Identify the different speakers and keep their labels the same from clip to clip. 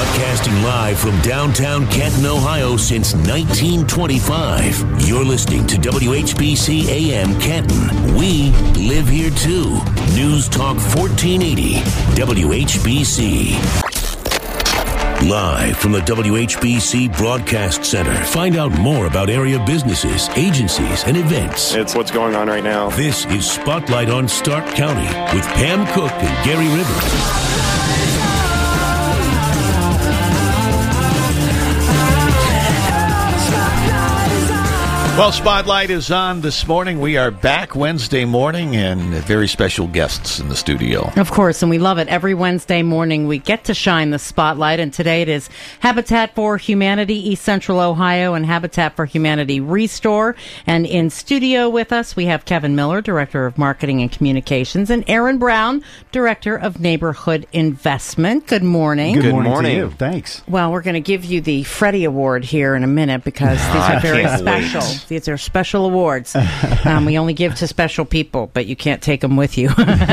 Speaker 1: Broadcasting live from downtown Canton, Ohio since 1925. You're listening to WHBC AM Canton. We live here too. News Talk 1480, WHBC. Live from the WHBC Broadcast Center. Find out more about area businesses, agencies, and events.
Speaker 2: It's what's going on right now.
Speaker 1: This is Spotlight on Stark County with Pam Cook and Gary Rivers.
Speaker 3: Well, Spotlight is on this morning. We are back Wednesday morning and very special guests in the studio.
Speaker 4: Of course, and we love it. Every Wednesday morning we get to shine the spotlight, and today it is Habitat for Humanity East Central Ohio and Habitat for Humanity Restore. And in studio with us we have Kevin Miller, Director of Marketing and Communications, and Aaron Brown, Director of Neighborhood Investment. Good morning.
Speaker 5: Good morning to you. Thanks.
Speaker 4: Well, we're going to give you the Freddie Award here in a minute because these are very special. These are special awards. We only give to special people, but you can't take them with you.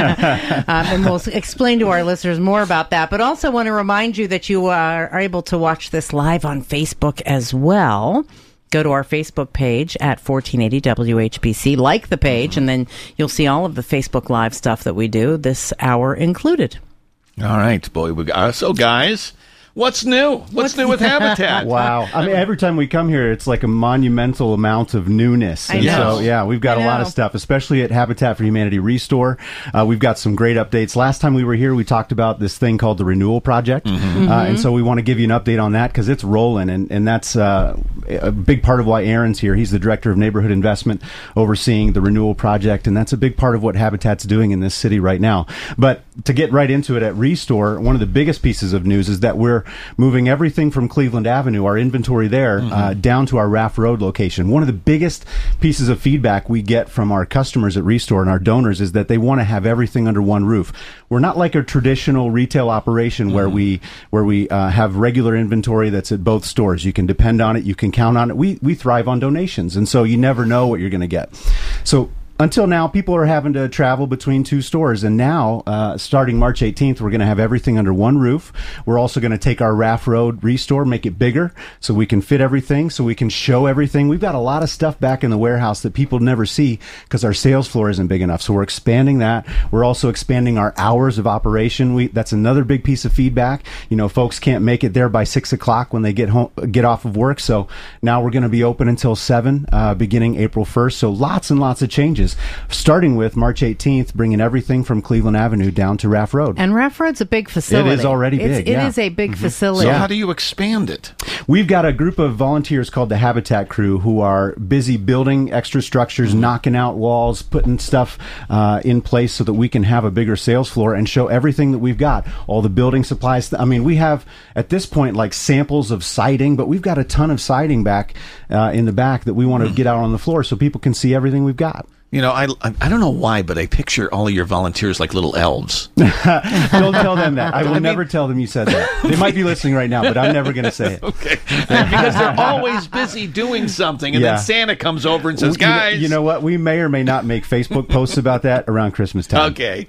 Speaker 4: And we'll explain to our listeners more about that. But also want to remind you that you are able to watch this live on Facebook as well. Go to our Facebook page at 1480 WHBC, like the page, and then you'll see all of the Facebook Live stuff that we do, this hour included.
Speaker 3: All right, boy. So, guys, what's new? What's new with Habitat?
Speaker 5: Wow. I mean, every time we come here, it's like a monumental amount of newness. And so, yeah, we've got a lot of stuff, especially at Habitat for Humanity Restore. We've got some great updates. Last time we were here, we talked about this thing called the Renewal Project. And so we want to give you an update on that because it's rolling. And that's a big part of why Aaron's here. He's the Director of Neighborhood Investment overseeing the Renewal Project. And that's a big part of what Habitat's doing in this city right now. But to get right into it at Restore, one of the biggest pieces of news is that we're moving everything from Cleveland Avenue, our inventory there, down to our Raft Road location. One of the biggest pieces of feedback we get from our customers at Restore and our donors is that they want to have everything under one roof. We're not like a traditional retail operation where we have regular inventory that's at both stores. You can depend on it. You can count on it. We thrive on donations, and so you never know what you're going to get. So until now, people are having to travel between two stores, and now, starting March 18th, we're going to have everything under one roof. We're also going to take our Raft Road Restore, make it bigger, so we can fit everything, so we can show everything. We've got a lot of stuff back in the warehouse that people never see because our sales floor isn't big enough, so we're expanding that. We're also expanding our hours of operation. That's another big piece of feedback. You know, folks can't make it there by 6 o'clock when they get off of work, so now we're going to be open until 7, beginning April 1st, so lots and lots of changes. Starting with March 18th, bringing everything from Cleveland Avenue down to Raft Road.
Speaker 4: And Raft Road's a big facility.
Speaker 5: It is already big,
Speaker 4: It is a big facility.
Speaker 3: So how do you expand it?
Speaker 5: We've got a group of volunteers called the Habitat Crew who are busy building extra structures, knocking out walls, putting stuff in place so that we can have a bigger sales floor and show everything that we've got. All the building supplies. I mean, we have, at this point, like samples of siding, but we've got a ton of siding back in the back that we want to get out on the floor so people can see everything we've got.
Speaker 3: You know, I don't know why, but I picture all of your volunteers like little elves.
Speaker 5: Don't tell them that. I will never tell them you said that. They might be listening right now, but I'm never going to say it.
Speaker 3: Okay. Because they're always busy doing something, and then Santa comes over and says, guys.
Speaker 5: You know what? We may or may not make Facebook posts about that around Christmas time.
Speaker 3: Okay.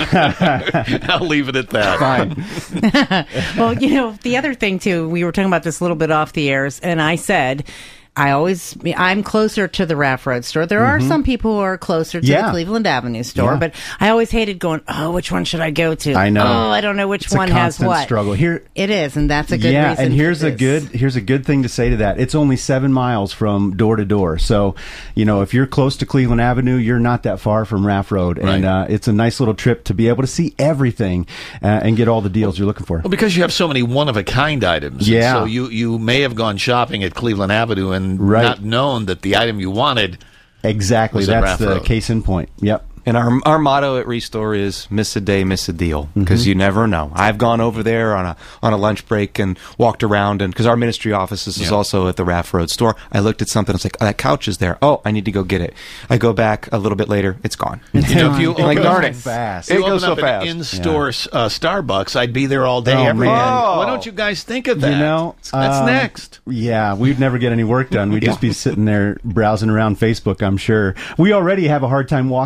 Speaker 3: I'll leave it at that.
Speaker 5: Fine.
Speaker 4: Well, you know, the other thing, too, we were talking about this a little bit off the airs, and I said, I'm closer to the Raft Road store. There are some people who are closer to the Cleveland Avenue store, but I always hated going, which one should I go to?
Speaker 5: I know.
Speaker 4: I don't know which
Speaker 5: it's
Speaker 4: one has what.
Speaker 5: It's a constant struggle. Here,
Speaker 4: it is, and that's a good reason.
Speaker 5: Yeah, and here's a good thing to say to that. It's only 7 miles from door to door. So, you know, if you're close to Cleveland Avenue, you're not that far from Raft Road.
Speaker 3: Right.
Speaker 5: And it's a nice little trip to be able to see everything and get all the deals you're looking for.
Speaker 3: Well, because you have so many one-of-a-kind items.
Speaker 5: Yeah.
Speaker 3: So you may have gone shopping at Cleveland Avenue and not known that the item you wanted
Speaker 5: exactly that's the case in point. Yep.
Speaker 6: And our motto at Restore is miss a day, miss a deal, because you never know. I've gone over there on a lunch break and walked around, and because our ministry office is also at the Raft Road store, I looked at something. I was like, that couch is there. Oh, I need to go get it. I go back a little bit later. It's gone.
Speaker 3: You know, if you
Speaker 6: like darn it,
Speaker 5: fast.
Speaker 3: It goes so fast. In-store
Speaker 5: Starbucks,
Speaker 3: I'd be there all day. Every day. Why don't you guys think of that?
Speaker 5: You know,
Speaker 3: that's next.
Speaker 5: Yeah, we'd never get any work done. We'd just be sitting there browsing around Facebook. I'm sure we already have a hard time walking through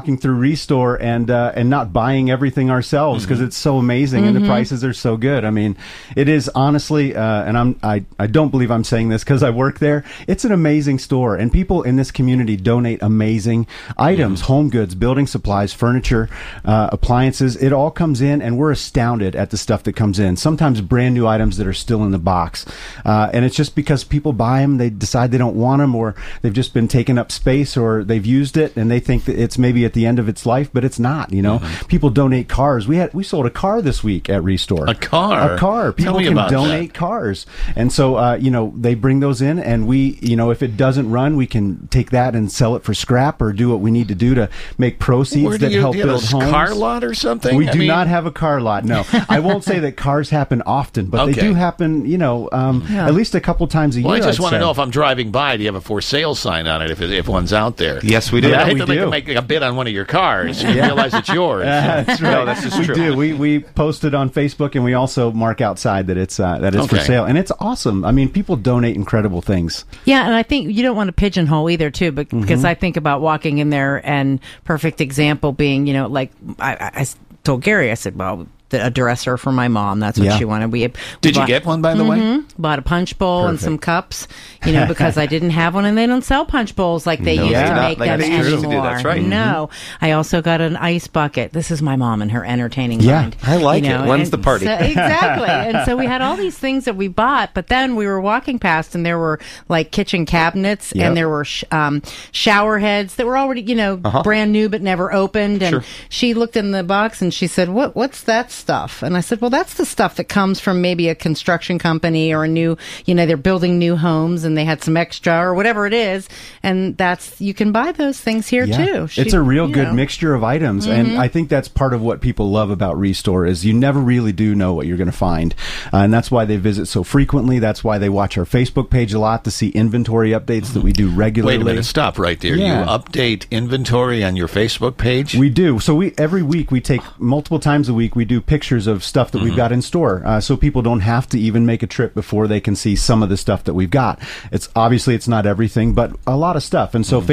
Speaker 5: Restore and not buying everything ourselves because it's so amazing and the prices are so good. I mean, it is honestly, and I don't believe I'm saying this because I work there. It's an amazing store, and people in this community donate amazing items, home goods, building supplies, furniture, appliances. It all comes in, and we're astounded at the stuff that comes in. Sometimes brand new items that are still in the box, and it's just because people buy them, they decide they don't want them, or they've just been taking up space, or they've used it and they think that it's maybe at the end of its life, but it's not. You know, people donate cars. We sold a car this week at Restore.
Speaker 3: A car.
Speaker 5: People can donate cars, and so you know, they bring those in, and we, you know, if it doesn't run, we can take that and sell it for scrap or do what we need to do to make proceeds that help build homes.
Speaker 3: Car lot or something?
Speaker 5: We do not have a car lot. No, I won't say that cars happen often, but they do happen. You know, at least a couple times a year.
Speaker 3: I just want to know if I'm driving by, do you have a for sale sign on it if one's out there?
Speaker 6: Yes, we do.
Speaker 3: I hate to make a bid on one of your cars. You realize it's yours.
Speaker 5: That's right.
Speaker 6: No, that's just true.
Speaker 5: Do. We post it on Facebook, and we also mark outside that it's for sale, and it's awesome. I mean, people donate incredible things.
Speaker 4: Yeah, and I think you don't want to pigeonhole either, too, but because I think about walking in there, and perfect example being, you know, like I told Gary, I said, well, a dresser for my mom. That's what she wanted.
Speaker 3: Did you get one, by the way?
Speaker 4: Bought a punch bowl and some cups, you know, because I didn't have one, and they don't sell punch bowls like they used to make them anymore.
Speaker 6: That's right.
Speaker 4: No. I also got an ice bucket. This is my mom and her entertaining mind.
Speaker 6: I like it. When's the party?
Speaker 4: So, exactly. And so we had all these things that we bought, but then we were walking past, and there were like kitchen cabinets, and there were shower heads that were already, you know, brand new but never opened. And she looked in the box and she said, "What's that stuff?" And I said, well, that's the stuff that comes from maybe a construction company or a new, you know, they're building new homes and they had some extra or whatever it is. And you can buy those things here too.
Speaker 5: It's a real good mixture of items. And I think that's part of what people love about Restore is you never really do know what you're going to find. And that's why they visit so frequently. That's why they watch our Facebook page a lot to see inventory updates that we do regularly.
Speaker 3: Wait a minute, stop right there. You update inventory on your Facebook page?
Speaker 5: We do. So every week we take multiple times a week, we do pictures of stuff that we've got in store, so people don't have to even make a trip before they can see some of the stuff that we've got. It's obviously it's not everything, but a lot of stuff. And so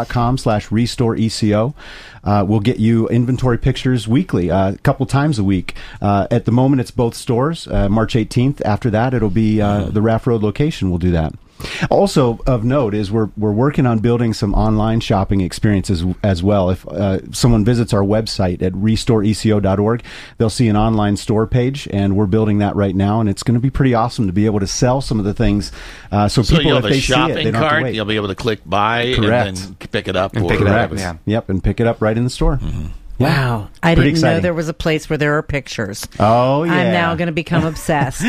Speaker 5: Facebook.com/RestoreECO will get you inventory pictures weekly, a couple times a week. At the moment, it's both stores. March 18th. After that, it'll be the Raft Road location. We'll do that. Also of note is we're working on building some online shopping experiences as well. If someone visits our website at restoreeco.org, they'll see an online store page, and we're building that right now, and it's going to be pretty awesome to be able to sell some of the things. So people, if they see it, they don't have to wait.
Speaker 3: You'll be able to click buy and then pick it up.
Speaker 5: And pick it up. Yep, and pick it up right in the store.
Speaker 4: Wow. I didn't know there was a place where there are pictures.
Speaker 5: Oh, yeah.
Speaker 4: I'm now going to become obsessed.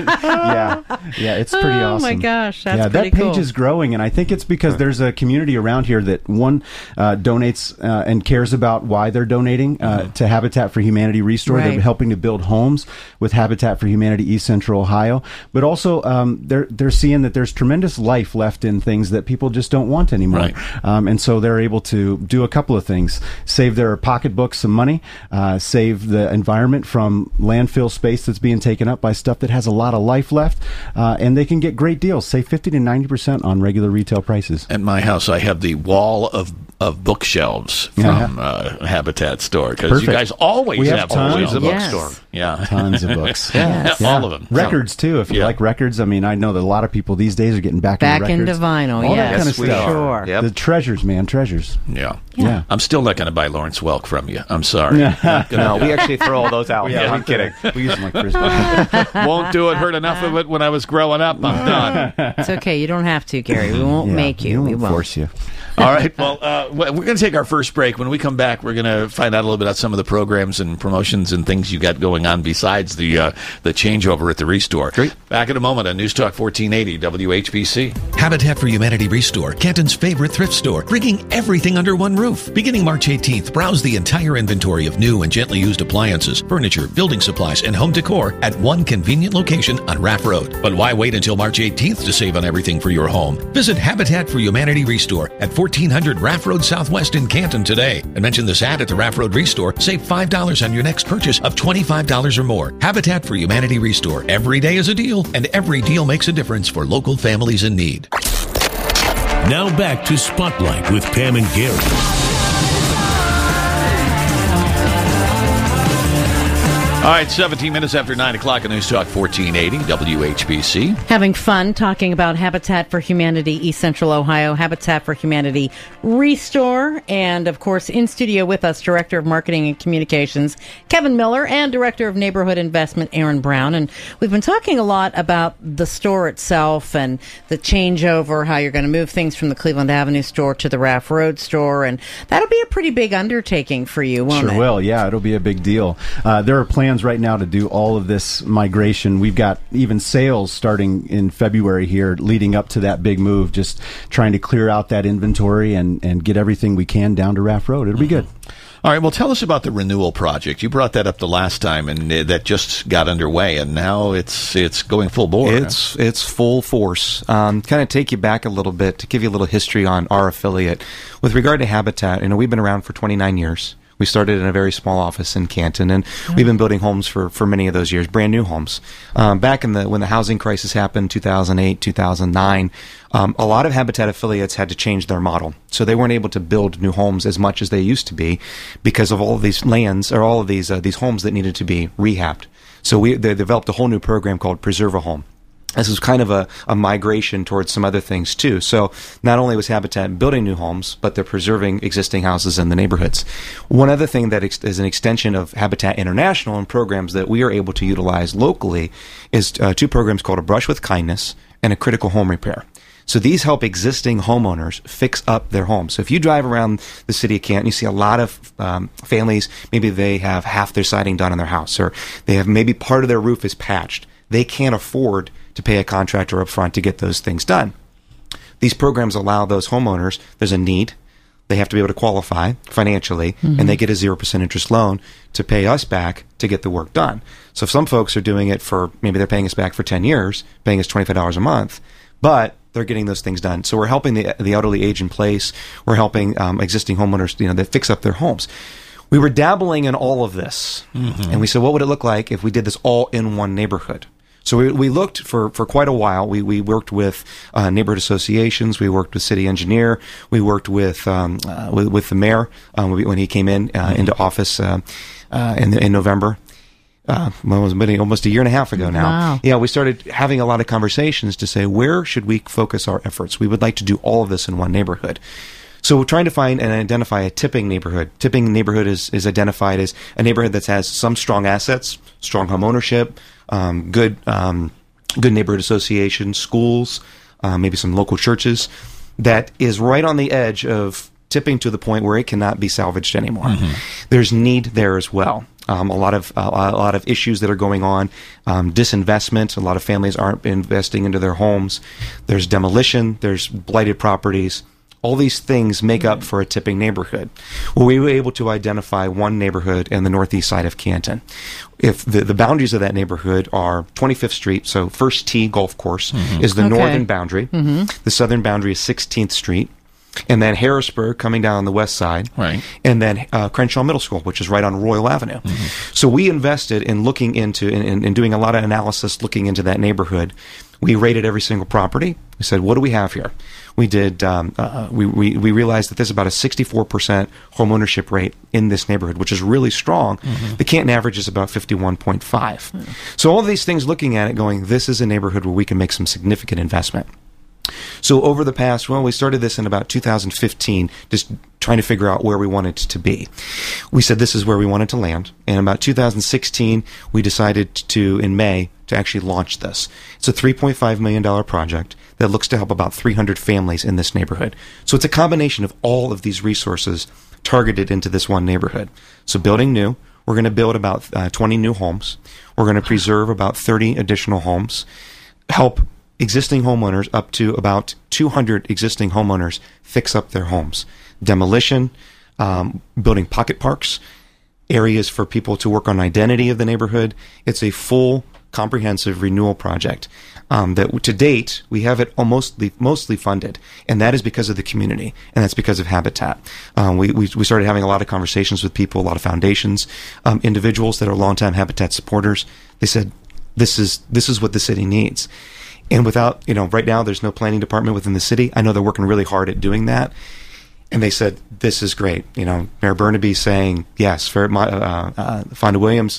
Speaker 5: Yeah, it's pretty awesome.
Speaker 4: Oh, my gosh. That's
Speaker 5: pretty cool. That page is growing, and I think it's because there's a community around here that, one, donates and cares about why they're donating to Habitat for Humanity Restore. Right. They're helping to build homes with Habitat for Humanity East Central Ohio. But also, they're seeing that there's tremendous life left in things that people just don't want anymore. Right. And so they're able to do a couple of things. Save their pocketbooks some money, save the environment from landfill space that's being taken up by stuff that has a lot of life left, and they can get great deals, save 50 to 90% on regular retail prices.
Speaker 3: At my house, I have the wall of bookshelves from Habitat store, because you guys always have
Speaker 5: tons
Speaker 3: of
Speaker 5: bookstore.
Speaker 3: Yeah,
Speaker 5: tons of books.
Speaker 3: All of them.
Speaker 5: Records too. If you like records, I mean, I know that a lot of people these days are getting back into records.
Speaker 4: Into vinyl.
Speaker 5: All that kind of stuff.
Speaker 4: Sure.
Speaker 5: Yep. The treasures, man, treasures.
Speaker 3: Yeah. I'm still not going to buy Lawrence Welk from you. I'm sorry.
Speaker 6: No, we actually throw all those out.
Speaker 5: I'm kidding. We use them like Frisbee.
Speaker 3: Won't do it. Heard enough of it when I was growing up. I'm done.
Speaker 4: It's okay. You don't have to, Gary. We won't make you.
Speaker 5: We won't force you.
Speaker 3: All right. Well, we're going to take our first break. When we come back, we're going to find out a little bit about some of the programs and promotions and things you got going on besides the changeover at the Restore.
Speaker 6: Great.
Speaker 3: Back in a moment on News Talk 1480 WHBC.
Speaker 1: Habitat for Humanity Restore, Canton's favorite thrift store, bringing everything under one roof. Beginning March 18th, browse the entire inventory of new and gently used appliances, furniture, building supplies, and home decor at one convenient location on Raft Road. But why wait until March 18th to save on everything for your home? Visit Habitat for Humanity Restore at 1400 Raft Road Southwest in Canton today. And mention this ad at the Raft Road Restore. Save $5 on your next purchase of $25 or more. Habitat for Humanity Restore. Every day is a deal, and every deal makes a difference for local families in need. Now back to Spotlight with Pam and Gary.
Speaker 3: All right, 17 minutes after 9 o'clock on News Talk 1480 WHBC.
Speaker 4: Having fun talking about Habitat for Humanity, East Central Ohio, Habitat for Humanity Restore. And, of course, in studio with us, Director of Marketing and Communications, Kevin Miller, and Director of Neighborhood Investment, Aaron Brown. And we've been talking a lot about the store itself and the changeover, how you're going to move things from the Cleveland Avenue store to the Raff Road store. And that'll be a pretty big undertaking for you, won't it?
Speaker 5: Sure will. Yeah, it'll be a big deal. There are plans right now to do all of this migration. We've got even sales starting in February here leading up to that big move, just trying to clear out that inventory and get everything we can down to Raff Road. It'll be good.
Speaker 3: All right, well, tell us about the renewal project. You brought that up the last time, and that just got underway, and now it's going full bore.
Speaker 6: It's full force. Kind of take you back a little bit to give you a little history on our affiliate. With regard to Habitat, we've been around for 29 years. We started in a very small office in Canton, and we've been building homes for many of those years, brand new homes. Back when the housing crisis happened, 2008, 2009, a lot of Habitat affiliates had to change their model. So they weren't able to build new homes as much as they used to be because of all of these lands or all of these homes that needed to be rehabbed. So they developed a whole new program called Preserve a Home. This was kind of a migration towards some other things, too. So not only was Habitat building new homes, but they're preserving existing houses in the neighborhoods. One other thing that is an extension of Habitat International and programs that we are able to utilize locally is two programs called A Brush with Kindness and A Critical Home Repair. So these help existing homeowners fix up their homes. So if you drive around the city of Canton, you see a lot of families, maybe they have half their siding done on their house, or they have maybe part of their roof is patched. They can't afford to pay a contractor up front to get those things done. These programs allow those homeowners, there's a need, they have to be able to qualify financially, and they get a 0% interest loan to pay us back to get the work done. So if some folks are doing it for, maybe they're paying us back for 10 years, paying us $25 a month, but they're getting those things done. So we're helping the elderly age in place. We're helping existing homeowners, that fix up their homes. We were dabbling in all of this, and we said, what would it look like if we did this all in one neighborhood? So we looked for quite a while. We worked with neighborhood associations. We worked with city engineer. We worked with the mayor when he came into office in November. Almost a year and a half ago now.
Speaker 4: Wow.
Speaker 6: Yeah, we started having a lot of conversations to say, where should we focus our efforts? We would like to do all of this in one neighborhood. So we're trying to find and identify a tipping neighborhood. Tipping neighborhood is identified as a neighborhood that has some strong assets, strong home ownership, good neighborhood associations, schools, maybe some local churches, that is right on the edge of tipping to the point where it cannot be salvaged anymore. There's need there as well. A lot of issues that are going on, disinvestment. A lot of families aren't investing into their homes. There's demolition. There's blighted properties. All these things make up for a tipping neighborhood. Well, we were able to identify one neighborhood in the northeast side of Canton. If the boundaries of that neighborhood are 25th Street, so First Tee Golf Course is the northern boundary. The southern boundary is 16th Street. And then Harrisburg coming down on the west side.
Speaker 3: Right.
Speaker 6: And then Crenshaw Middle School, which is right on Royal Avenue. So we invested in looking into and doing a lot of analysis looking into that neighborhood. We rated every single property. We said, what do we have here? We did. We realized that there's about a 64% home ownership rate in this neighborhood, which is really strong. The Canton average is about 51.5. So all of these things, looking at it, going, this is a neighborhood where we can make some significant investment. So over the past, we started this in about 2015, just trying to figure out where we wanted to be. We said this is where we wanted to land. And about 2016, we decided in May, to actually launch this. It's a $3.5 million project that looks to help about 300 families in this neighborhood. So it's a combination of all of these resources targeted into this one neighborhood. So building new, we're going to build about 20 new homes. We're going to preserve about 30 additional homes, help existing homeowners, up to about 200 existing homeowners, fix up their homes. Demolition, building pocket parks, areas for people to work on identity of the neighborhood. It's a full, comprehensive renewal project that to date we have it mostly funded, and that is because of the community, and that's because of Habitat. We started having a lot of conversations with people, a lot of foundations, individuals that are longtime Habitat supporters. They said this is what the city needs. And without, right now there's no planning department within the city. I know they're working really hard at doing that. And they said, this is great. Mayor Burnaby saying, yes, Fonda Williams,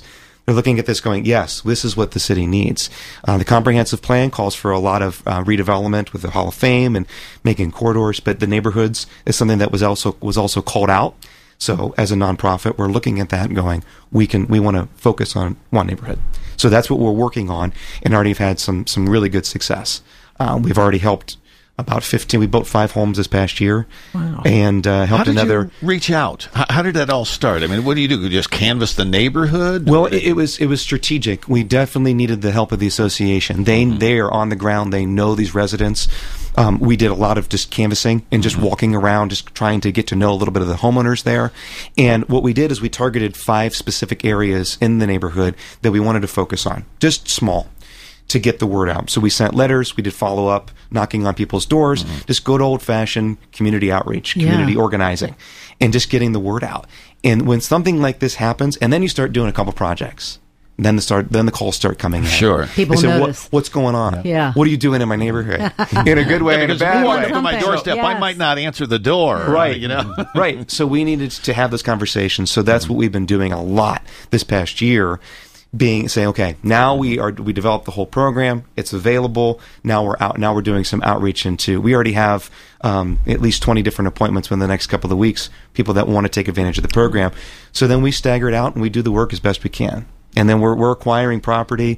Speaker 6: They're looking at this going, yes, this is what the city needs. The comprehensive plan calls for a lot of redevelopment with the Hall of Fame and making corridors, but the neighborhoods is something that was also called out. So as a nonprofit, we're looking at that and going, we want to focus on one neighborhood. So that's what we're working on, and already have had some really good success. We've already helped about 15. We built 5 homes this past year.
Speaker 3: Wow.
Speaker 6: And helped another.
Speaker 3: You reach out? How did that all start? I mean, what do? You just canvass the neighborhood?
Speaker 6: Well, it was strategic. We definitely needed the help of the association. They are on the ground. They know these residents. We did a lot of just canvassing and just walking around, just trying to get to know a little bit of the homeowners there. And what we did is we targeted 5 specific areas in the neighborhood that we wanted to focus on, just small, to get the word out. So we sent letters, we did follow-up, knocking on people's doors, just good old-fashioned community outreach, community organizing, and just getting the word out. And when something like this happens, and then you start doing a couple projects, then the calls start coming in.
Speaker 3: Sure.
Speaker 4: People notice.
Speaker 6: What's going on?
Speaker 4: Yeah.
Speaker 6: What are you doing in my neighborhood? In a good way, in a bad way.
Speaker 3: Up to my doorstep, I might not answer the door.
Speaker 6: Right.
Speaker 3: You know?
Speaker 6: Right. So we needed to have those conversations. So that's what we've been doing a lot this past year. Saying, okay, now we developed the whole program. It's available. Now we're out. Now we're doing some outreach we already have at least 20 different appointments within the next couple of weeks, people that want to take advantage of the program. So then we stagger it out and we do the work as best we can. And then we're acquiring property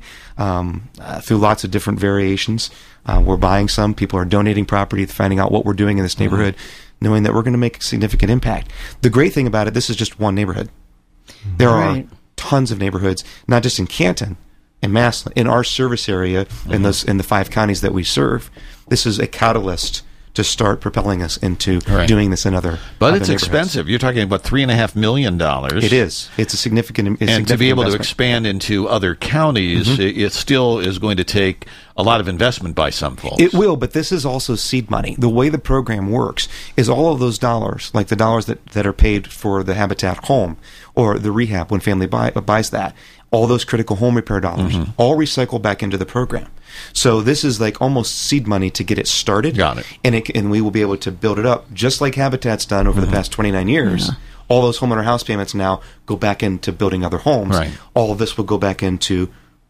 Speaker 6: through lots of different variations. We're buying some. People are donating property, finding out what we're doing in this neighborhood, knowing that we're going to make a significant impact. The great thing about it, this is just one neighborhood. There are tons of neighborhoods, not just in Canton and Massillon, in our service area, in the 5 counties that we serve. This is a catalyst to start propelling us into doing this in other
Speaker 3: But it's expensive. You're talking about $3.5 million.
Speaker 6: It is. It's a significant
Speaker 3: and to be able
Speaker 6: investment.
Speaker 3: to expand into other counties, it still is going to take a lot of investment by some folks.
Speaker 6: It will, but this is also seed money. The way the program works is all of those dollars, like the dollars that are paid for the Habitat home or the rehab when family buys that, all those critical home repair dollars, all recycle back into the program. So this is like almost seed money to get it started.
Speaker 3: Got it.
Speaker 6: And we will be able to build it up, just like Habitat's done over the past 29 years. Yeah. All those homeowner house payments now go back into building other homes.
Speaker 3: Right.
Speaker 6: Other of this will go back into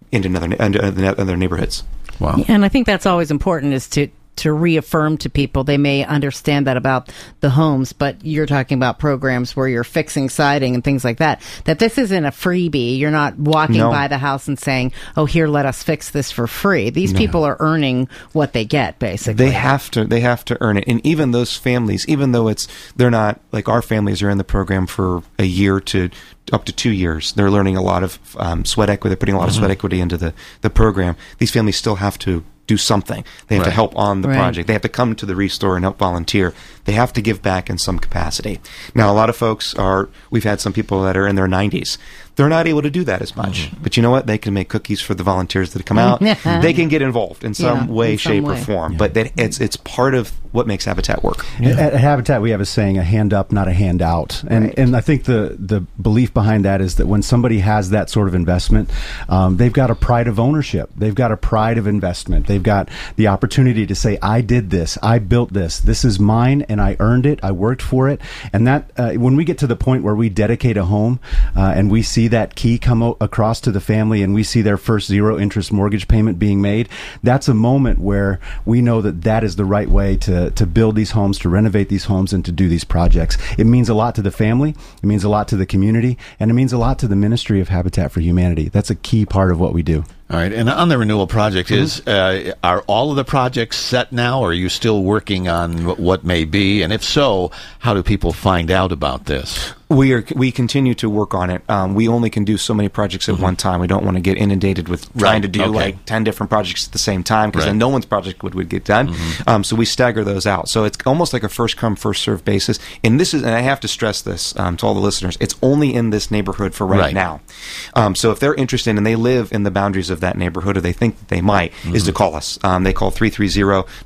Speaker 6: other neighborhoods.
Speaker 3: Wow.
Speaker 4: And I think that's always important, is to reaffirm to people. They may understand that about the homes, but you're talking about programs where you're fixing siding and things like that, that this isn't a freebie. You're not walking by the house and saying, oh, here, let us fix this for free. These people are earning what they get, basically.
Speaker 6: They have to earn it. And even those families, even though they're not, like our families are in the program for a year to up to 2 years, they're learning a lot of sweat equity. They're putting a lot of sweat equity into the program. These families still have to do something. They have to help on the project. They have to come to the Restore and help volunteer. They have to give back in some capacity. Now, a lot of folks we've had some people that are in their 90s. They're not able to do that as much. But you know what? They can make cookies for the volunteers that come out. They can get involved in some way, shape, or form. But it's part of what makes Habitat work.
Speaker 5: At Habitat, we have a saying, a hand up, not a hand out. And I think the belief behind that is that when somebody has that sort of investment, they've got a pride of ownership. They've got a pride of investment. They've got the opportunity to say, I did this. I built this. This is mine, and I earned it. I worked for it. And that when we get to the point where we dedicate a home and we see that key come across to the family and we see their first zero interest mortgage payment being made, that's a moment where we know that is the right way to build these homes, to renovate these homes, and to do these projects. It means a lot to the family. It means a lot to the community, and it means a lot to the Ministry of Habitat for Humanity. That's a key part of what we do.
Speaker 3: All right, and on the renewal project, are all of the projects set now, or are you still working on what may be? And if so, how do people find out about this?
Speaker 6: We continue to work on it. We only can do so many projects at one time. We don't want to get inundated with trying to do like 10 different projects at the same time, because then no one's project would get done. So we stagger those out. So it's almost like a first come, first served basis. And I have to stress this to all the listeners, it's only in this neighborhood for right now. So if they're interested and they live in the boundaries of that neighborhood, or they think that they might, is to call us. They call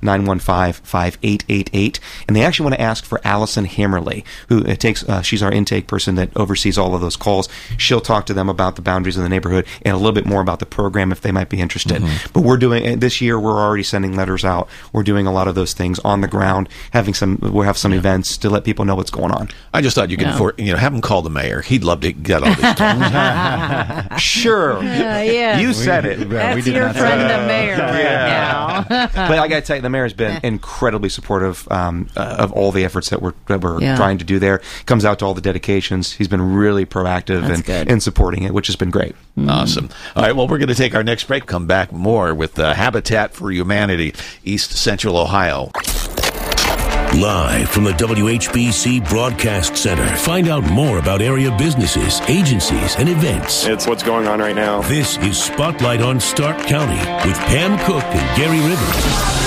Speaker 6: 330-915-5888. And they actually want to ask for Allison Hammerly, who she's our intake intake person that oversees all of those calls. She'll talk to them about the boundaries of the neighborhood and a little bit more about the program if they might be interested. But we're doing, this year, we're already sending letters out. We're doing a lot of those things on the ground, we'll have some events to let people know what's going on.
Speaker 3: I just thought you could have him call the mayor. He'd love to get all this done.
Speaker 6: Sure. You said it.
Speaker 4: That's your friend, the mayor, right now.
Speaker 6: But I got to tell you, the mayor has been incredibly supportive of all the efforts that we're trying to do there. Comes out to all the dedications. He's been really proactive in supporting it, which has been great.
Speaker 3: Awesome. All right, well, we're going to take our next break. Come back more with Habitat for Humanity, East Central Ohio.
Speaker 1: Live from the WHBC Broadcast Center. Find out more about area businesses, agencies, and events.
Speaker 2: It's what's going on right now.
Speaker 1: This is Spotlight on Stark County with Pam Cook and Gary Rivers.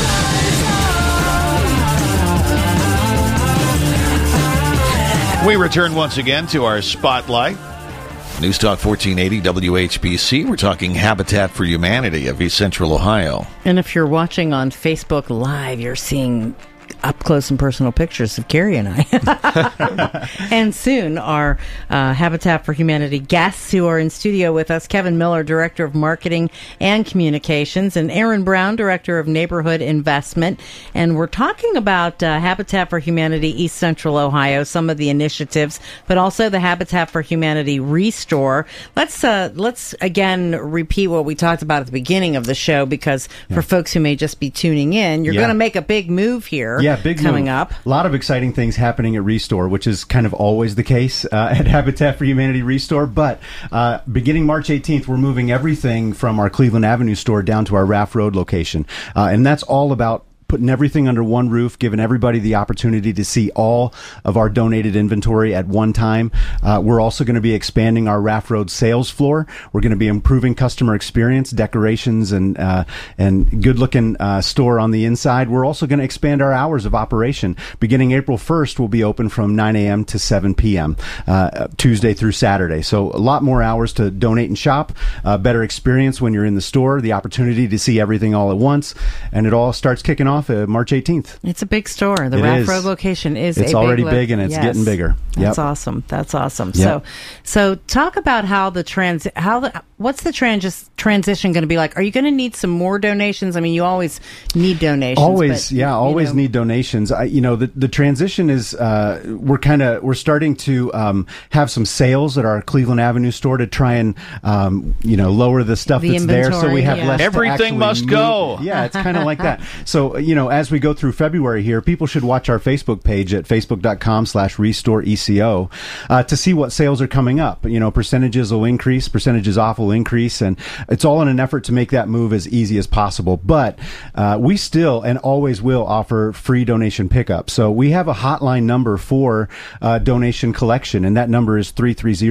Speaker 3: We return once again to our Spotlight. News Talk 1480 WHBC. We're talking Habitat for Humanity of East Central Ohio.
Speaker 4: And if you're watching on Facebook Live, you're seeing up close and personal pictures of Gary and I. And soon our Habitat for Humanity guests who are in studio with us, Kevin Miller, Director of Marketing and Communications, and Aaron Brown, Director of Neighborhood Investment. And we're talking about Habitat for Humanity East Central Ohio, some of the initiatives, but also the Habitat for Humanity Restore. Let's again repeat what we talked about at the beginning of the show, because for folks who may just be tuning in, you're going to make a big move here.
Speaker 5: Yeah, big
Speaker 4: coming
Speaker 5: move.
Speaker 4: up.
Speaker 5: A lot of exciting things happening at Restore, which is kind of always the case at Habitat for Humanity Restore. But beginning March 18th, we're moving everything from our Cleveland Avenue store down to our Raff Road location. And that's all about putting everything under one roof, giving everybody the opportunity to see all of our donated inventory at one time. We're also going to be expanding our Raff Road sales floor. We're going to be improving customer experience, decorations, and good-looking store on the inside. We're also going to expand our hours of operation. Beginning April 1st, we'll be open from 9 a.m. to 7 p.m., Tuesday through Saturday. So a lot more hours to donate and shop, better experience when you're in the store, the opportunity to see everything all at once, and it all starts kicking off March 18th.
Speaker 4: It's a big store. The Raff Road location is
Speaker 5: it's already big, and it's getting bigger.
Speaker 4: That's awesome. That's awesome. Yep. So talk about how what's the transition going to be like? Are you going to need some more donations? I mean, you always need donations.
Speaker 5: Always need donations. The transition is we're starting to have some sales at our Cleveland Avenue store to try and lower the stuff that's there, so we have less.
Speaker 3: Everything must go.
Speaker 5: Yeah, it's kind of like that. So as we go through February here, people should watch our Facebook page at facebook.com/RestoreECO to see what sales are coming up. Percentages will increase, percentages off will increase, and it's all in an effort to make that move as easy as possible. But we still and always will offer free donation pickup. So we have a hotline number for donation collection, and that number is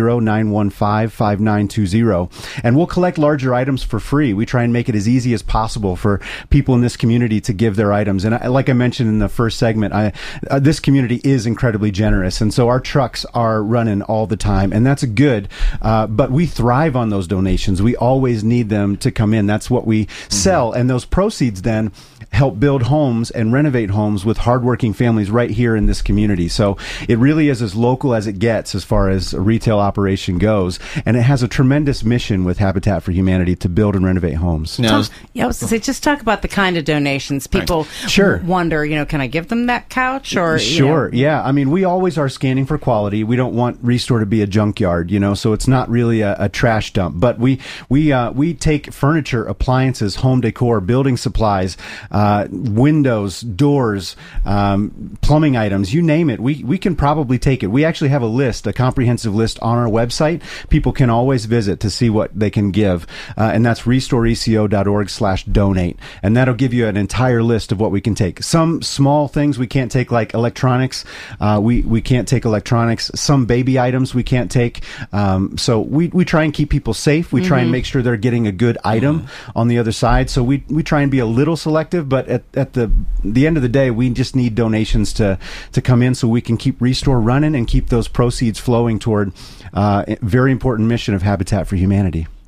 Speaker 5: 330-915-5920. And we'll collect larger items for free. We try and make it as easy as possible for people in this community to give their items. And like I mentioned in the first segment, this community is incredibly generous, and so our trucks are running all the time, and that's good. But we thrive on those donations. We always need them to come in. That's what we sell, and those proceeds then help build homes and renovate homes with hardworking families right here in this community. So it really is as local as it gets as far as a retail operation goes, and it has a tremendous mission with Habitat for Humanity to build and renovate homes.
Speaker 4: I was going to say, just talk about the kind of donations. People wonder, can I give them that couch? Or
Speaker 5: yeah. I mean, we always are scanning for quality. We don't want Restore to be a junkyard, so it's not really a trash dump. But we take furniture, appliances, home decor, building supplies, windows, doors, plumbing items, you name it. We can probably take it. We actually have a comprehensive list on our website. People can always visit to see what they can give, and that's restoreeco.org/donate, and that'll give you an entire list of what we can take. Some small things we can't take, like electronics. We can't take electronics. Some baby items we can't take. So we try and keep people safe. We try and make sure they're getting a good item on the other side. So we try and be a little selective, but at the end of the day, we just need donations to come in so we can keep Restore running and keep those proceeds flowing toward a very important mission of Habitat for Humanity.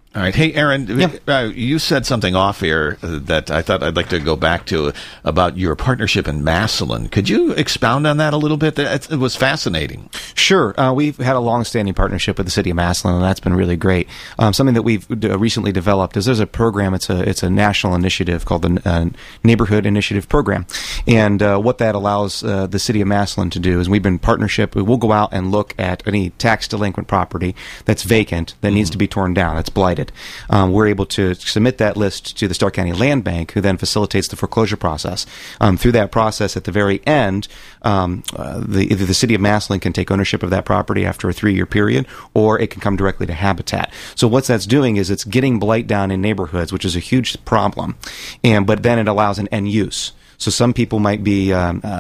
Speaker 3: All right. Hey, Aaron, you said something off air that I thought I'd like to go back to about your partnership in Massillon. Could you expound on that a little bit? It was fascinating.
Speaker 6: Sure. We've had a long-standing partnership with the city of Massillon, and that's been really great. Something that we've recently developed is there's a program. It's a national initiative called the Neighborhood Initiative Program. And what that allows the city of Massillon to do is we've been in partnership. We'll go out and look at any tax delinquent property that's vacant, that needs to be torn down, that's blighted. We're able to submit that list to the Stark County Land Bank, who then facilitates the foreclosure process. Through that process, at the very end, either the city of Massillon can take ownership of that property after a 3-year period, or it can come directly to Habitat. So what that's doing is it's getting blight down in neighborhoods, which is a huge problem, but then it allows an end use. So some people might be,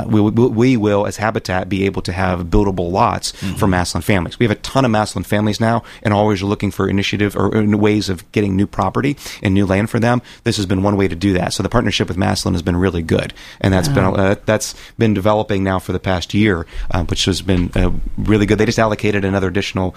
Speaker 6: we will, as Habitat, be able to have buildable lots for Massillon families. We have a ton of Massillon families now, and always are looking for initiative or ways of getting new property and new land for them. This has been one way to do that. So the partnership with Massillon has been really good, and that's been developing now for the past year, which has been really good. They just allocated another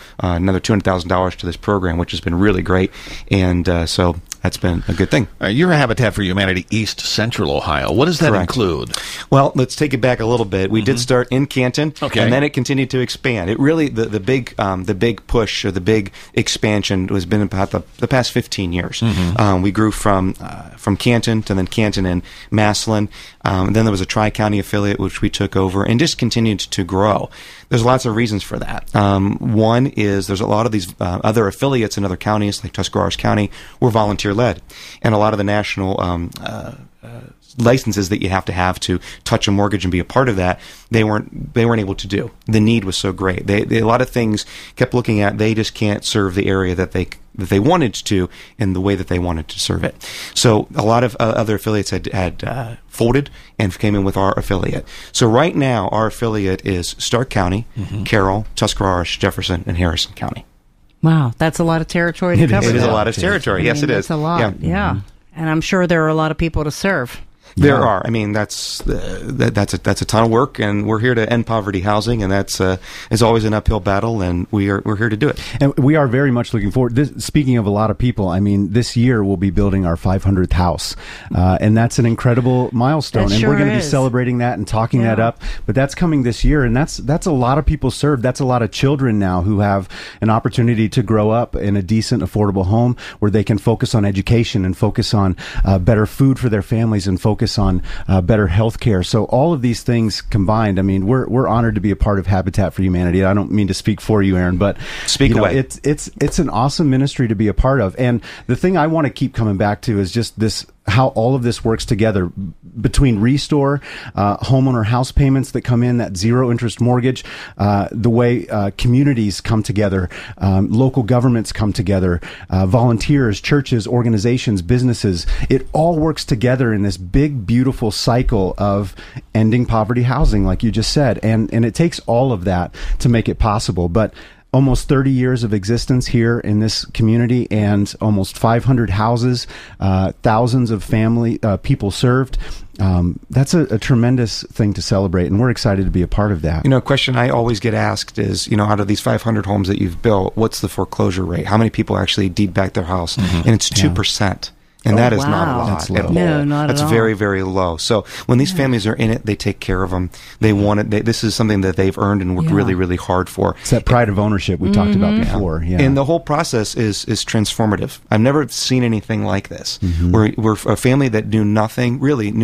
Speaker 6: $200,000 to this program, which has been really great, and so that's been a good thing.
Speaker 3: You're a Habitat for Humanity East Central Ohio. What does that include?
Speaker 6: Well, let's take it back a little bit. We did start in Canton, and then it continued to expand. It really the big push or the big expansion has been about the past 15 years. We grew from Canton to then Canton and Massillon. And then there was a Tri-County affiliate which we took over, and just continued to grow. There's lots of reasons for that. One is there's a lot of these other affiliates in other counties, like Tuscarawas County, were volunteer-led. And a lot of the national licenses that you have to touch a mortgage and be a part of that, they weren't able to do. The need was so great. They a lot of things kept looking at, they just can't serve the area that they wanted to in the way that they wanted to serve it. So a lot of other affiliates had folded and came in with our affiliate. So right now, our affiliate is Stark County, Carroll, Tuscarawas, Jefferson, and Harrison County.
Speaker 4: Wow, that's a lot of territory to cover.
Speaker 6: It is a lot of territory. Yes, it is.
Speaker 4: That's a lot, yeah. And I'm sure there are a lot of people to serve.
Speaker 6: There are. I mean, that's a ton of work, and we're here to end poverty housing, and that's is always an uphill battle, and we're here to do it.
Speaker 5: And we are very much looking forward. Speaking of a lot of people, I mean, this year we'll be building our 500th house, and that's an incredible milestone, and we're going to be celebrating that and talking that up. But that's coming this year, and that's a lot of people served. That's a lot of children now who have an opportunity to grow up in a decent, affordable home where they can focus on education and focus on better food for their families and focus on better health care. So all of these things combined, I mean, we're honored to be a part of Habitat for Humanity. I don't mean to speak for you, Aaron, but
Speaker 6: speak away.
Speaker 5: It's an awesome ministry to be a part of. And the thing I want to keep coming back to is just this, how all of this works together between Restore, homeowner house payments that come in, that zero interest mortgage, the way communities come together, local governments come together, volunteers, churches, organizations, businesses. It all works together in this big, beautiful cycle of ending poverty housing, like you just said. And it takes all of that to make it possible. But almost 30 years of existence here in this community, and almost 500 houses, thousands of people served. That's a tremendous thing to celebrate, and we're excited to be a part of that.
Speaker 6: You know, a question I always get asked is, out of these 500 homes that you've built, what's the foreclosure rate? How many people actually deed back their house? And it's 2%. And that is not a lot at all.
Speaker 4: No, not
Speaker 6: That's
Speaker 4: at all.
Speaker 6: very, very low. So when these families are in it, they take care of them. They want it. This is something that they've earned and worked really, really hard for.
Speaker 5: It's that pride of ownership we talked about before. Yeah.
Speaker 6: And the whole process is transformative. I've never seen anything like this. We're a family that knew nothing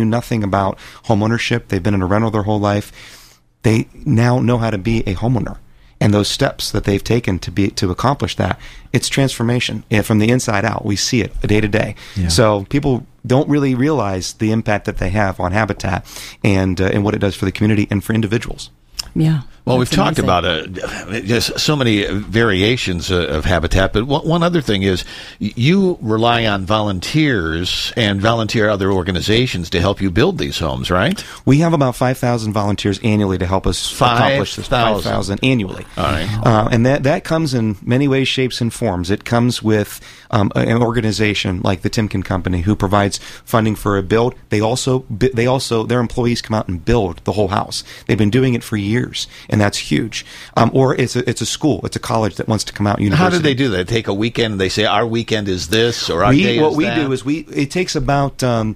Speaker 6: about home ownership. They've been in a rental their whole life. They now know how to be a homeowner. And those steps that they've taken to accomplish that, it's transformation. And from the inside out, we see it day to day. Yeah. So people don't really realize the impact that they have on Habitat and what it does for the community and for individuals.
Speaker 4: Yeah.
Speaker 3: Well, we've talked about just so many variations of Habitat, but one other thing is you rely on volunteers and volunteer other organizations to help you build these homes, right?
Speaker 6: We have about 5,000 volunteers annually to help us accomplish this. 5,000 annually.
Speaker 3: All right.
Speaker 6: And that comes in many ways, shapes, and forms. It comes with an organization like the Timken Company who provides funding for a build. They also their employees come out and build the whole house. They've been doing it for years. and that's huge. Or it's a school, it's a college that wants to come out. University.
Speaker 3: How do they do that? Take a weekend and they say our weekend is this or our day
Speaker 6: what
Speaker 3: is
Speaker 6: we
Speaker 3: that?
Speaker 6: do is it takes about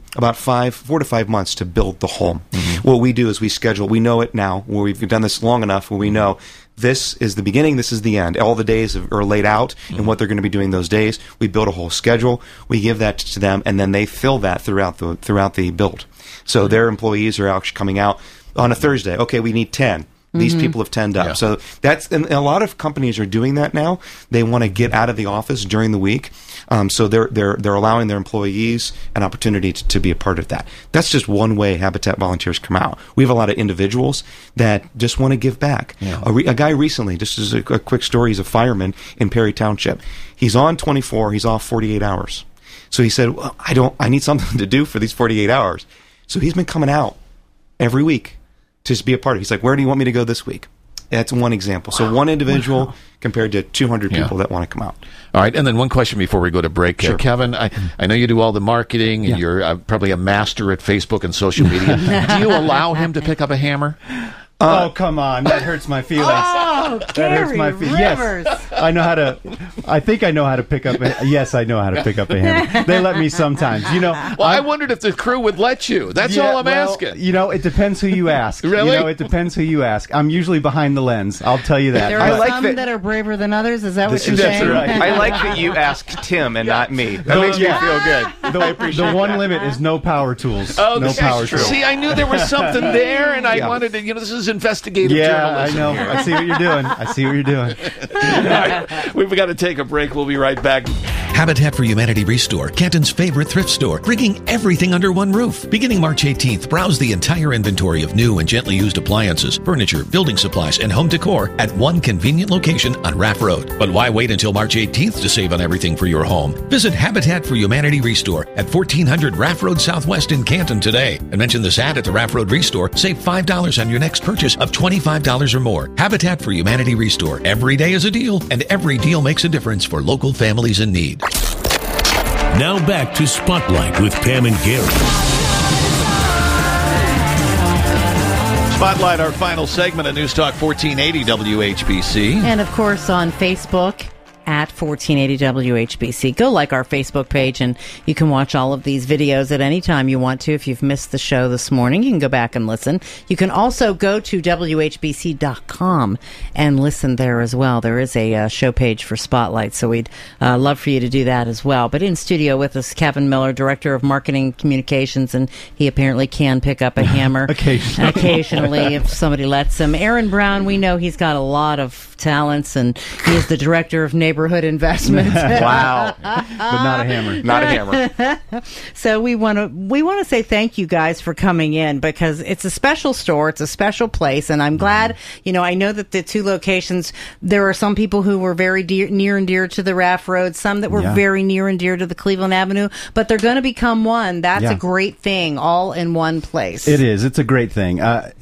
Speaker 6: 4 to 5 months to build the home. What we do is we schedule. We know it now. Where we've done this long enough where we know this is the beginning, this is the end. All the days are laid out and what they're going to be doing those days. We build a whole schedule. We give that to them, and then they fill that throughout the build. So their employees are actually coming out on a Thursday. Okay, we need 10. These people have 10'd up.
Speaker 3: Yeah.
Speaker 6: So and a lot of companies are doing that now. They want to get out of the office during the week. So they're allowing their employees an opportunity to be a part of that. That's just one way Habitat volunteers come out. We have a lot of individuals that just want to give back.
Speaker 3: Yeah.
Speaker 6: A guy recently, just as a quick story, he's a fireman in Perry Township. He's on 24, he's off 48 hours. So he said, well, I need something to do for these 48 hours. So he's been coming out every week to just be a part of it. He's like, where do you want me to go this week? That's one example. So one individual compared to 200 people that want to come out.
Speaker 3: All right, and then one question before we go to break.
Speaker 6: Sure.
Speaker 3: Kevin, I know you do all the marketing, and you're probably a master at Facebook and social media. Do you allow him to pick up a hammer?
Speaker 5: Oh, come on. That hurts my feelings.
Speaker 4: Oh,
Speaker 5: That
Speaker 4: Gary
Speaker 5: hurts my feelings.
Speaker 4: Rivers.
Speaker 5: Yes, I know how to. I think I know how to pick up. Yes, I know how to pick up a hammer. They let me sometimes.
Speaker 3: Well, I wondered if the crew would let you. That's all I'm asking.
Speaker 5: It depends who you ask.
Speaker 3: Really?
Speaker 5: It depends who you ask. I'm usually behind the lens. I'll tell you that.
Speaker 4: There
Speaker 6: I
Speaker 4: are
Speaker 6: like
Speaker 4: some
Speaker 6: that-
Speaker 4: that are braver than others. Is that what
Speaker 5: This
Speaker 4: you're
Speaker 5: is
Speaker 4: saying?
Speaker 5: right.
Speaker 6: I like that you asked Tim and not me. That makes me feel good. I appreciate
Speaker 5: The one limit is no power tools.
Speaker 3: Oh,
Speaker 5: no
Speaker 3: this
Speaker 5: power
Speaker 3: is
Speaker 5: tools.
Speaker 3: See, I knew there was something there, and I wanted to, this is investigative
Speaker 5: Yeah, I
Speaker 3: journalism.
Speaker 5: know.
Speaker 3: here.
Speaker 5: I see what you're doing. I see what you're doing.
Speaker 3: All right, we've got to take a break. We'll be right back.
Speaker 1: Habitat for Humanity Restore, Canton's favorite thrift store, bringing everything under one roof. Beginning March 18th, browse the entire inventory of new and gently used appliances, furniture, building supplies, and home decor at one convenient location on Raff Road. But why wait until March 18th to save on everything for your home? Visit Habitat for Humanity Restore at 1400 Raff Road Southwest in Canton today. And mention this ad at the Raff Road Restore. Save $5 on your next purchase of $25 or more. Habitat for Humanity Restore. Every day is a deal, and every deal makes a difference for local families in need. Now back to Spotlight with Pam and Gary.
Speaker 3: Spotlight, our final segment of News Talk 1480 WHBC.
Speaker 4: And of course on Facebook at 1480 WHBC. Go like our Facebook page, and you can watch all of these videos at any time you want to. If you've missed the show this morning, you can go back and listen. You can also go to WHBC.com and listen there as well. There is a show page for Spotlight, so we'd love for you to do that as well. But in studio with us, Kevin Miller, Director of Marketing Communications, and he apparently can pick up a hammer occasionally if somebody lets him. Aaron Brown, we know he's got a lot of talents, and he is the Director of Neighborhood Investments.
Speaker 6: Wow.
Speaker 5: But not a hammer.
Speaker 6: Not a hammer.
Speaker 4: So we want to say thank you guys for coming in, because it's a special store, it's a special place, and I'm glad. I know that the two locations, there are some people who were very near and dear to the Raff Road, some that were very near and dear to the Cleveland Avenue, but they're going to become one. That's a great thing, all in one place.
Speaker 5: It is. It's a great thing.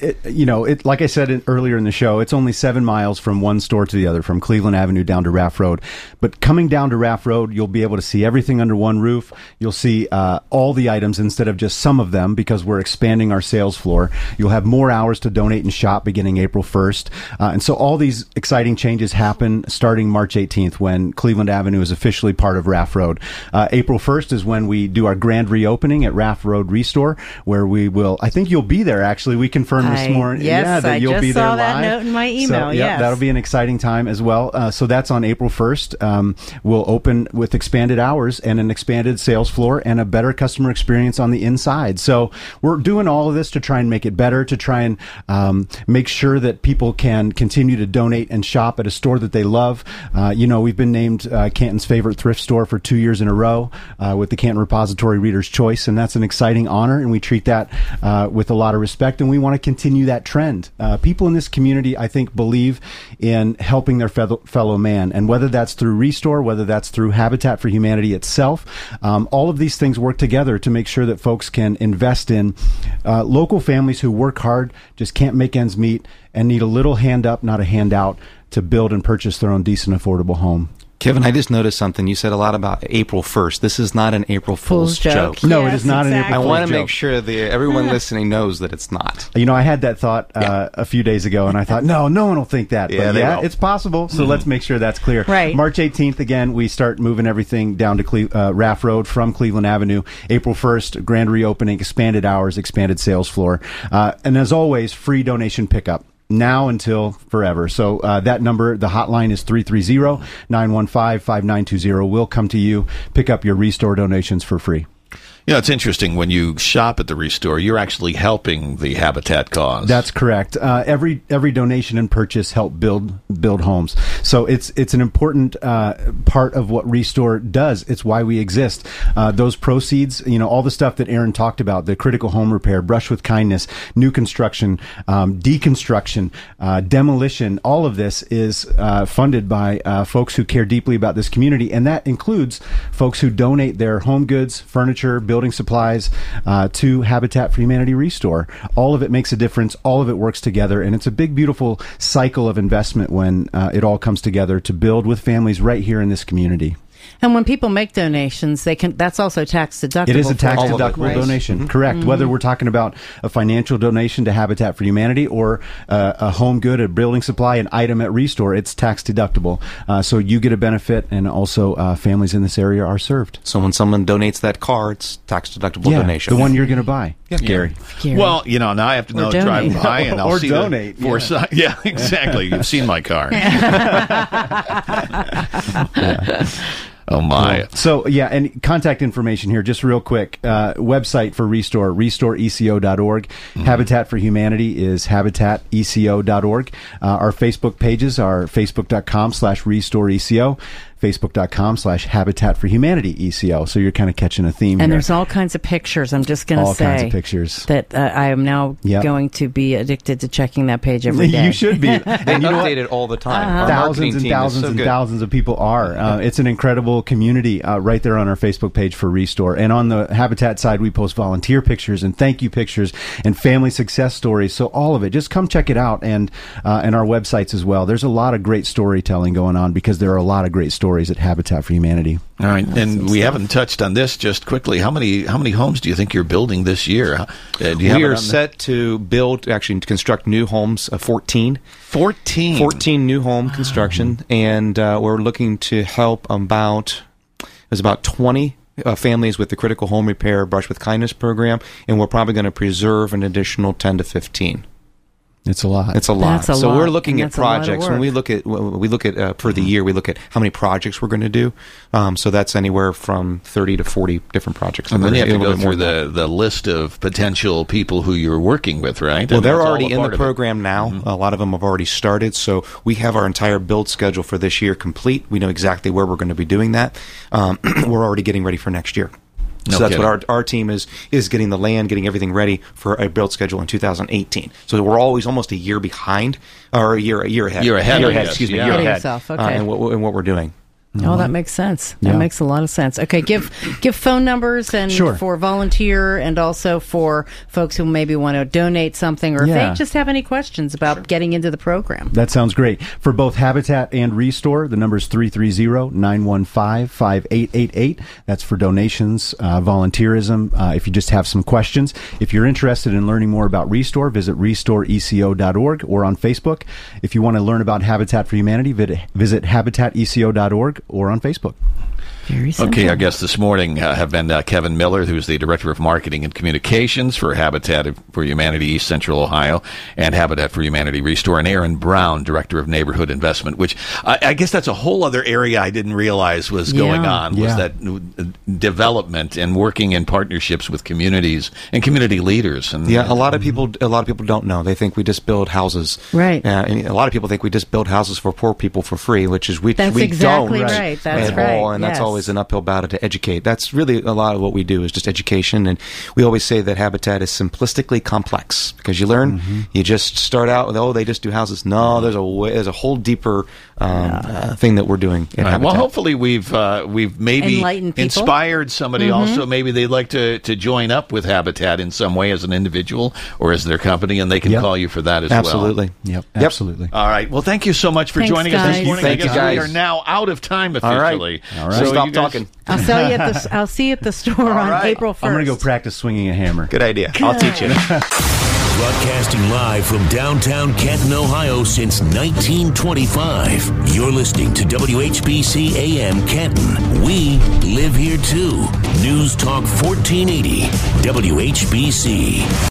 Speaker 5: Like I said earlier in the show, it's only 7 miles from one store to the other, from Cleveland Avenue down to Raff Road. But coming down to Raff Road, you'll be able to see everything under one roof. You'll see all the items instead of just some of them, because we're expanding our sales floor. You'll have more hours to donate and shop beginning April 1st. And so all these exciting changes happen starting March 18th, when Cleveland Avenue is officially part of Raff Road. April 1st is when we do our grand reopening at Raff Road Restore, where we will, I think you'll be there actually. We confirmed this morning.
Speaker 4: Yes,
Speaker 5: that you'll
Speaker 4: I just
Speaker 5: be there
Speaker 4: saw that
Speaker 5: live.
Speaker 4: note in my email.
Speaker 5: So,
Speaker 4: yes.
Speaker 5: that'll be an exciting time as well. So that's on April 1st. We'll open with expanded hours and an expanded sales floor and a better customer experience on the inside. So we're doing all of this to try and make it better, to try and make sure that people can continue to donate and shop at a store that they love. We've been named Canton's favorite thrift store for 2 years in a row with the Canton Repository Reader's Choice, and that's an exciting honor, and we treat that with a lot of respect, and we want to continue that trend. People in this community, I think, believe in helping their fellow man, and whether that's through Restore, whether that's through Habitat for Humanity itself, all of these things work together to make sure that folks can invest in local families who work hard, just can't make ends meet, and need a little hand up, not a handout, to build and purchase their own decent, affordable home.
Speaker 6: Kevin, I just noticed something. You said a lot about April 1st. This is not an April Fool's joke.
Speaker 5: No,
Speaker 4: yes,
Speaker 5: it is not
Speaker 4: exactly.
Speaker 5: an April
Speaker 6: I
Speaker 5: Fool's
Speaker 6: want to
Speaker 5: joke.
Speaker 6: make sure that everyone listening knows that it's not.
Speaker 5: I had that thought a few days ago, and I thought, no one will think that.
Speaker 3: Yeah,
Speaker 5: But
Speaker 3: they will.
Speaker 5: it's possible, so let's make sure that's clear.
Speaker 4: Right.
Speaker 5: March 18th, again, we start moving everything down to Raff Road from Cleveland Avenue. April 1st, grand reopening, expanded hours, expanded sales floor. And as always, free donation pickup. Now until forever. So that number, the hotline is 330-915-5920. We'll come to you, pick up your Restore donations for free.
Speaker 3: You know, it's interesting when you shop at the Restore, you're actually helping the Habitat cause.
Speaker 5: That's correct. Every donation and purchase help build homes. So it's an important part of what Restore does. It's why we exist. Those proceeds, all the stuff that Aaron talked about, the critical home repair, brush with kindness, new construction, deconstruction, demolition, all of this is funded by folks who care deeply about this community, and that includes folks who donate their home goods, furniture, building supplies to Habitat for Humanity Restore. All of it makes a difference. All of it works together, and it's a big, beautiful cycle of investment when it all comes together to build with families right here in this community.
Speaker 4: And when people make donations, that's also tax deductible.
Speaker 5: It is a tax deductible
Speaker 4: right?
Speaker 5: donation,
Speaker 6: Mm-hmm.
Speaker 5: correct.
Speaker 4: Mm-hmm.
Speaker 5: Whether we're talking about a financial donation to Habitat for Humanity or a home good, a building supply, an item at Restore, it's tax deductible. So you get a benefit, and also families in this area are served.
Speaker 6: So when someone donates that car, it's tax deductible donation.
Speaker 5: The one you're going to buy.
Speaker 6: Yeah.
Speaker 5: Gary.
Speaker 3: Well, now I have to
Speaker 4: Or
Speaker 3: drive
Speaker 4: donate.
Speaker 3: by and I'll
Speaker 5: Or
Speaker 3: see
Speaker 5: donate,
Speaker 3: the yeah, exactly. You've seen my car. Oh my.
Speaker 5: So and contact information here, just real quick. Website for Restore, restoreeco.org. Habitat for Humanity is habitateco.org. Our Facebook pages are facebook.com/restoreeco, facebook.com/Habitat for Humanity ECO. So you're kind of catching a theme
Speaker 4: And
Speaker 5: here.
Speaker 4: there's all kinds of pictures. I'm just going to say
Speaker 5: All kinds of pictures.
Speaker 4: that I am now going to be addicted to checking that page every day.
Speaker 5: You should be.
Speaker 6: They update it all the time. Our marketing
Speaker 5: Thousands and
Speaker 6: team is
Speaker 5: thousands
Speaker 6: so
Speaker 5: and
Speaker 6: good.
Speaker 5: thousands of people are. It's an incredible community right there on our Facebook page for Restore. And on the Habitat side, we post volunteer pictures and thank you pictures and family success stories. So all of it, just come check it out, and our websites as well. There's a lot of great storytelling going on because there are a lot of great stories at Habitat for Humanity.
Speaker 3: All right, and we haven't touched on this just quickly. How many homes do you think you're building this year?
Speaker 6: We are set to construct new homes, 14.
Speaker 3: 14
Speaker 6: new home construction, and we're looking to help about 20 families with the critical home repair brush with kindness program, and we're probably going to preserve an additional 10 to 15.
Speaker 5: It's a lot.
Speaker 6: It's a lot.
Speaker 4: That's a
Speaker 6: so
Speaker 4: lot,
Speaker 6: we're looking
Speaker 4: and
Speaker 6: at
Speaker 4: that's a lot of
Speaker 6: projects. When
Speaker 4: work.
Speaker 6: we look at for the year, we look at how many projects we're going to do. So that's anywhere from 30 to 40 different projects.
Speaker 3: And then you have to
Speaker 6: A little
Speaker 3: go
Speaker 6: bit more
Speaker 3: through
Speaker 6: than that.
Speaker 3: the list of potential people who you're working with, right?
Speaker 6: Well,
Speaker 3: And
Speaker 6: they're
Speaker 3: that's all
Speaker 6: already
Speaker 3: a
Speaker 6: in
Speaker 3: part
Speaker 6: the
Speaker 3: of it.
Speaker 6: program now. A lot of them have already started. So we have our entire build schedule for this year complete. We know exactly where we're going to be doing that. We're already getting ready for next year.
Speaker 3: No
Speaker 6: So that's
Speaker 3: kidding.
Speaker 6: what our team is getting the land, getting everything ready for a build schedule in 2018. So we're always almost a year behind, or a year ahead.
Speaker 3: Year ahead,
Speaker 6: Year
Speaker 3: I
Speaker 6: ahead,
Speaker 3: guess,
Speaker 6: excuse me,
Speaker 3: yeah.
Speaker 6: year
Speaker 4: Ahead of
Speaker 6: ahead.
Speaker 4: yourself, okay.
Speaker 6: And what we're doing.
Speaker 4: Oh, that makes sense. That
Speaker 5: Yeah.
Speaker 4: makes a lot of sense. Okay, give phone numbers and
Speaker 5: Sure.
Speaker 4: for volunteer, and also for folks who maybe want to donate something, or if
Speaker 5: Yeah.
Speaker 4: they just have any questions about getting into the program.
Speaker 5: That sounds great. For both Habitat and Restore, the number is 330-915-5888. That's for donations, volunteerism, if you just have some questions. If you're interested in learning more about Restore, visit restoreeco.org or on Facebook. If you want to learn about Habitat for Humanity, visit habitateco.org or on Facebook.
Speaker 4: Very simple.
Speaker 3: Okay, our guests this morning have been Kevin Miller, who's the Director of Marketing and Communications for Habitat for Humanity East Central Ohio and Habitat for Humanity Restore, and Aaron Brown, Director of Neighborhood Investment, which I guess that's a whole other area I didn't realize was going on, was that development and working in partnerships with communities and community leaders. And
Speaker 6: Yeah, a lot of people don't know. They think we just build houses,
Speaker 4: Right.
Speaker 6: And a lot of people think we just build houses for poor people for free, which
Speaker 4: That's
Speaker 6: we
Speaker 4: exactly
Speaker 6: don't
Speaker 4: right. That's
Speaker 6: at
Speaker 4: right.
Speaker 6: all, and that's
Speaker 4: Yes.
Speaker 6: always an uphill battle to educate. That's really a lot of what we do is just education, and we always say that Habitat is simplistically complex because you learn, you just start out with they just do houses. No, there's a whole deeper thing that we're doing at Habitat.
Speaker 3: well, hopefully we've maybe
Speaker 4: Enlightened people.
Speaker 3: inspired somebody also. Maybe they'd like to join up with Habitat in some way as an individual or as their company, and they can call you for that as
Speaker 6: Absolutely.
Speaker 3: well.
Speaker 5: Yep, absolutely.
Speaker 3: All right. Well, thank you so much for
Speaker 4: Thanks,
Speaker 3: joining us
Speaker 4: guys.
Speaker 3: this morning.
Speaker 6: Thank
Speaker 3: I guess
Speaker 6: you, guys.
Speaker 3: we are now out of time. time officially.
Speaker 6: All right. So stop talking.
Speaker 4: I'll see you at the store on April 1st.
Speaker 5: I'm going to go practice swinging a hammer.
Speaker 6: Good idea. I'll teach you.
Speaker 1: Broadcasting live from downtown Canton, Ohio since 1925. You're listening to WHBC AM Canton. We live here too. News Talk 1480. WHBC.